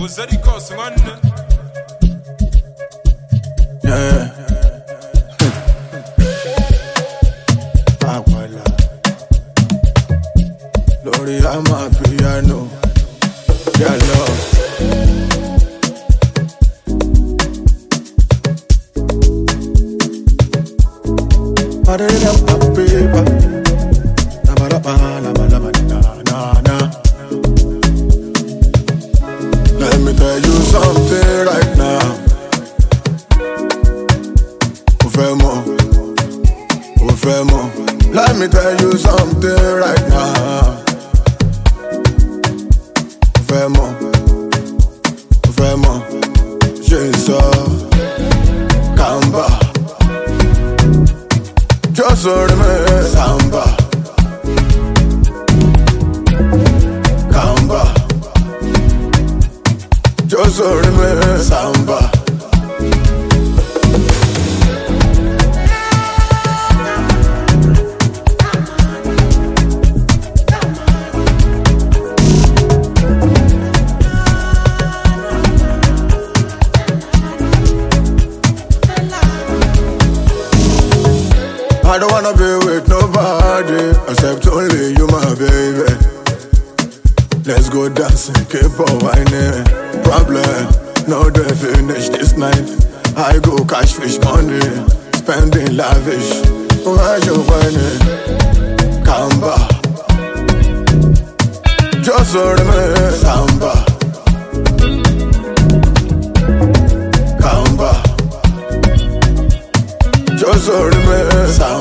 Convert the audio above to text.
Yeah. Aguala. Lórí amapiano. Yeah, love. Let me tell you something right now. Let me tell you something right now. Jesus, Kamba, just me Samba, Kamba, just me Samba. I don't wanna be with nobody except only you, my baby. Let's go dancing, keep on whining. Problem, no they finish this night. I go cash fish money, spending lavish. Why you whining? Kamba, just me Samba, Kamba, just me Samba.